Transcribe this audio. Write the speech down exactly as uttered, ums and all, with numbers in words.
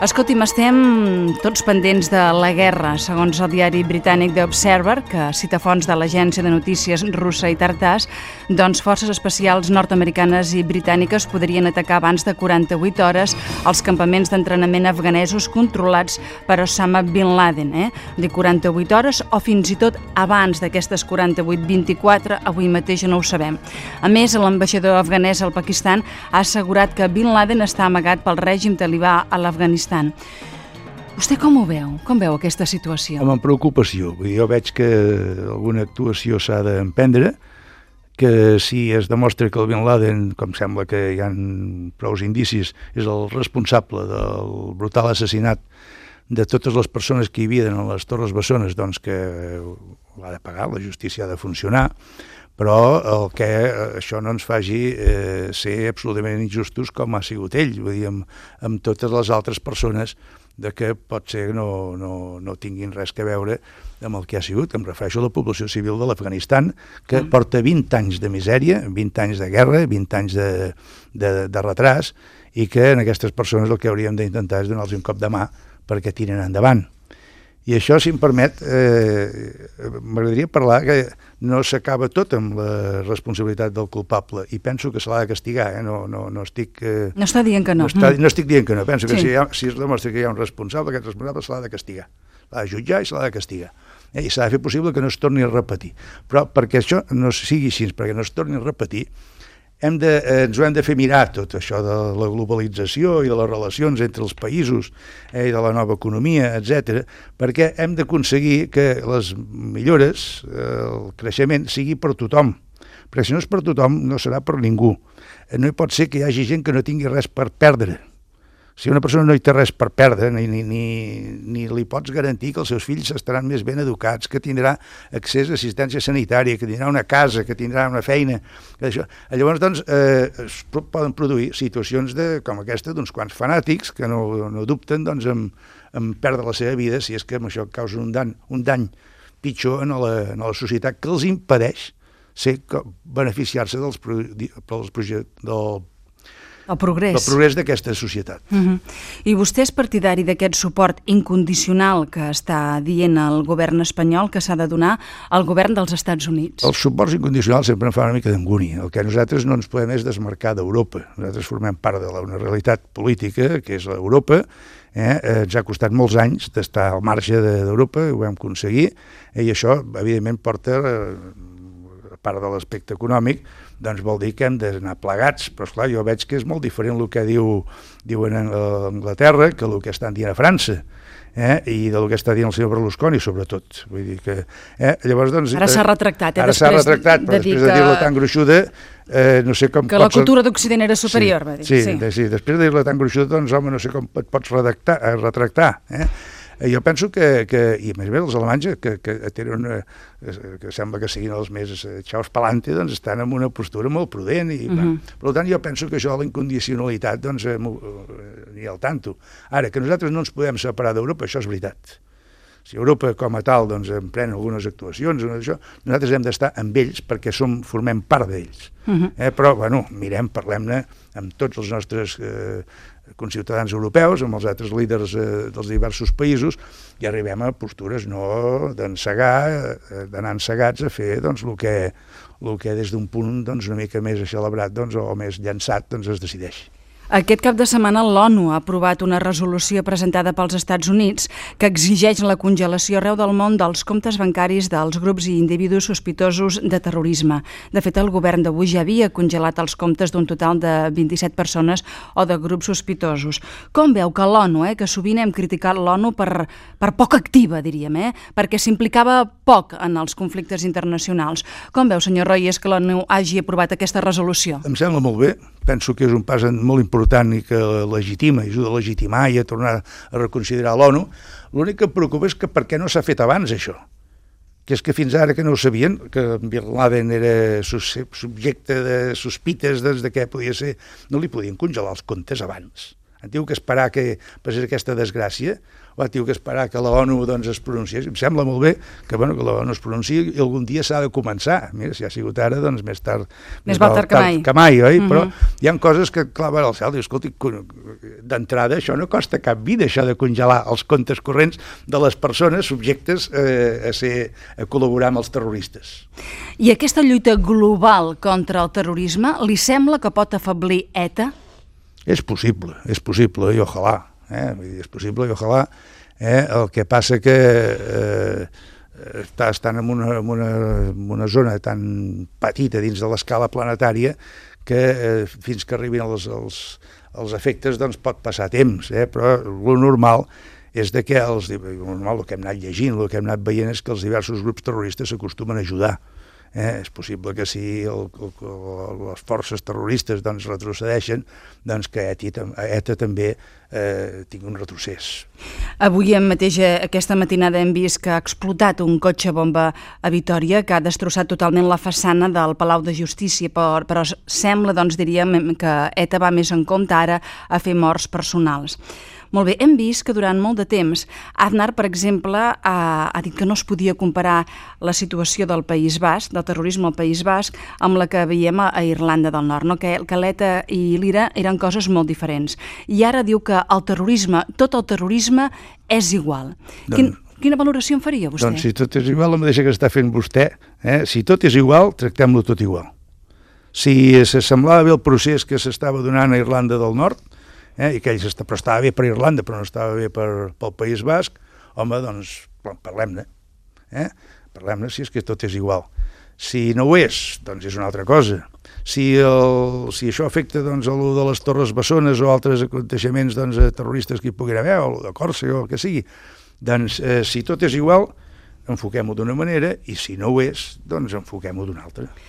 Escolti'm, estem tots pendents de la guerra, segons el diari britànic The Observer, que cita fonts de l'agència de notícies russa i Tartàs, doncs forces especials nord-americanes i britàniques podrien atacar abans de quaranta-vuit hores els campaments d'entrenament afganesos controlats per Osama Bin Laden, eh? De quaranta-vuit hores o fins i tot abans d'aquestes quaranta-vuit, vint-i-quatre, avui mateix no ho sabem. A més, l'ambaixador afganès al Pakistan ha assegurat que Bin Laden està amagat pel règim talibà a l'Afganistan. Vostè com ho veu? Com veu aquesta situació? Amb preocupació. Jo veig que alguna actuació s'ha d'emprendre, que si es demostra que el Bin Laden, com sembla que hi ha prou indicis, és el responsable del brutal assassinat de totes les persones que hi havien a les Torres Bessones, doncs que l'ha de pagar, la justícia ha de funcionar, però el que això no ens faci eh, ser absolutament injustos com ha sigut ell, vull dir, amb, amb totes les altres persones de que pot ser que no, no, no tinguin res a veure amb el que ha sigut. Em refereixo a la població civil de l'Afganistan, que mm. porta vint anys de misèria, vint anys de guerra, vint anys de, de, de retras, i que en aquestes persones el que hauríem d'intentar és donar-los un cop de mà perquè tiren endavant. I això, si em permet, eh, m'agradaria parlar que no s'acaba tot amb la responsabilitat del culpable, i penso que se l'ha de castigar, eh? no, no, no estic... Eh, no està dient que no. No, està, no estic dient que no, penso que sí. si, ha, si es demostra que hi ha un responsable, aquest responsable se l'ha de castigar, l'ha de jutjar i se l'ha de castigar. Eh? I s'ha de fer possible que no es torni a repetir. Però perquè això no sigui així, perquè no es torni a repetir, hem de, eh, ens ho hem de fer mirar tot això de la globalització i de les relacions entre els països eh, i de la nova economia, etcètera, perquè hem d'aconseguir que les millores, eh, el creixement, sigui per tothom. Perquè si no és per tothom, no serà per ningú. Eh, no hi pot ser que hi hagi gent que no tingui res per perdre. Si una persona no hi té res per perdre, ni, ni, ni, ni li pots garantir que els seus fills estaran més ben educats, que tindrà accés a assistència sanitària, que tindrà una casa, que tindrà una feina... Que això. Llavors, doncs, eh, es poden produir situacions de, com aquesta d'uns quants fanàtics que no, no dubten doncs, en, en perdre la seva vida si és que amb això causa un dany, un dany pitjor en la, en la societat que els impedeix ser, beneficiar-se dels, dels projectes del El progrés. El progrés d'aquesta societat. Uh-huh. I vostè és partidari d'aquest suport incondicional que està dient el govern espanyol que s'ha de donar al govern dels Estats Units? Els suports incondicionals sempre em fan una mica d'angúnia. El que nosaltres no ens podem és desmarcar d'Europa. Nosaltres formem part de la, una realitat política, que és l'Europa. Eh? Ens ha costat molts anys d'estar al marge d'Europa, ho vam aconseguir, eh? I això, evidentment, porta... Eh, part de l'aspecte econòmic, doncs vol dir que hem d'anar plegats, però esclar, jo veig que és molt diferent el que diu, diuen a Anglaterra que el que estan dient a França, eh? I del que està dient el senyor Berlusconi, sobretot. Vull dir que, eh? Llavors, doncs, ara s'ha retractat, eh? Ara s'ha retractat, però després de dir-la tan gruixuda, eh, no sé com... Que la cultura d'Occident era superior, sí, va dir. Sí, sí. De, sí, després de dir-la tan gruixuda, doncs, home, no sé com et pots redactar, eh, retractar, eh? Jo penso que, que i a més a més els alemanys, que, que tenen una, que sembla que siguin els més xaus pelante, doncs estan en una postura molt prudent, i, uh-huh. Per tant jo penso que això de la incondicionalitat, doncs, eh, ni al tanto. Ara, que nosaltres no ens podem separar d'Europa, això és veritat. Si Europa com a tal, doncs, emprèn algunes actuacions, això, nosaltres hem d'estar amb ells perquè som, formem part d'ells. Uh-huh. eh, però, bueno, mirem, parlem-ne amb tots els nostres eh, conciutadans europeus, amb els altres líders eh, dels diversos països, i arribem a postures no d'encegar, eh, d'anar encegats a fer doncs, el que, el que des d'un punt doncs, una mica més celebrat doncs, o més llançat doncs, es decideix. Aquest cap de setmana l'ONU ha aprovat una resolució presentada pels Estats Units que exigeix la congelació arreu del món dels comptes bancaris dels grups i individus sospitosos de terrorisme. De fet, el govern d'avui ja havia congelat els comptes d'un total de vint-i-set persones o de grups sospitosos. Com veu que l'ONU, eh, que sovint hem criticat l'ONU per, per poc activa, diríem, eh, perquè s'implicava poc en els conflictes internacionals. Com veu, senyor Royes, que l'ONU hagi aprovat aquesta resolució? Em sembla molt bé. Penso que és un pas molt important i que legitima, ajuda a legitimar i a tornar a reconsiderar l'ONU. L'únic que em preocupa és que per què no s'ha fet abans això? Que és que fins ara que no ho sabien, que Bin Laden era subjecte de sospites des de què podia ser, no li podien congelar els comptes abans. Han tingut que esperar que passés aquesta desgràcia, o han tingut que esperar que l'ONU doncs, es pronunciés. Em sembla molt bé que, bueno, que l'ONU es pronunciï i algun dia s'ha de començar. Mira, si ha sigut ara, doncs més tard... Més val tard que mai. Que mai, oi? Uh -huh. Però hi ha coses que claven al cel. Diu, escolti, d'entrada això no costa cap vida, això de congelar els comptes corrents de les persones subjectes eh, a, ser, a col·laborar amb els terroristes. I aquesta lluita global contra el terrorisme li sembla que pot afeblir ETA? És possible, és possible, i ojalà. Eh? Vull dir, és possible, i ojalà. Eh? El que passa que eh, està, estan en una, en, una, en una zona tan petita dins de l'escala planetària que eh, fins que arribin els, els, els efectes doncs pot passar temps, eh? Però el normal és de que els, el normal, el que hem anat llegint, el que hem anat veient és que els diversos grups terroristes s'acostumen a ajudar. Eh, és possible que si el, el, el, les forces terroristes doncs, retrocedeixen, doncs que ETA, ETA també eh, tingui un retrocés. Avui en mateix, aquesta matinada, hem vist que ha explotat un cotxe bomba a Vitòria que ha destrossat totalment la façana del Palau de Justícia, però, però sembla, doncs, diríem, que ETA va més en compte ara a fer morts personals. Molt bé, hem vist que durant molt de temps Aznar, per exemple, ha, ha dit que no es podia comparar la situació del País Basc, del terrorisme al País Basc, amb la que veiem a, a Irlanda del Nord, no? que, que l'ETA i l'IRA eren coses molt diferents. I ara diu que el terrorisme, tot el terrorisme és igual. Doncs, Quin, quina valoració en faria vostè? Doncs si tot és igual, la mateixa que està fent vostè. Eh? Si tot és igual, tractem-lo tot igual. Si s'assemblava bé el procés que s'estava donant a Irlanda del Nord, Eh, i que ell està, però estava bé per Irlanda, però no estava bé per, pel País Basc, home, doncs parlem-ne. Eh? Parlem-ne si és que tot és igual. Si no ho és, doncs és una altra cosa. Si, el, si això afecta doncs, a lo de les Torres Bessones o altres aconteixements doncs, terroristes que hi puguin haver, o de Còrsega o el que sigui, doncs eh, si tot és igual, enfoquem-ho d'una manera, i si no ho és, doncs enfoquem-ho d'una altra.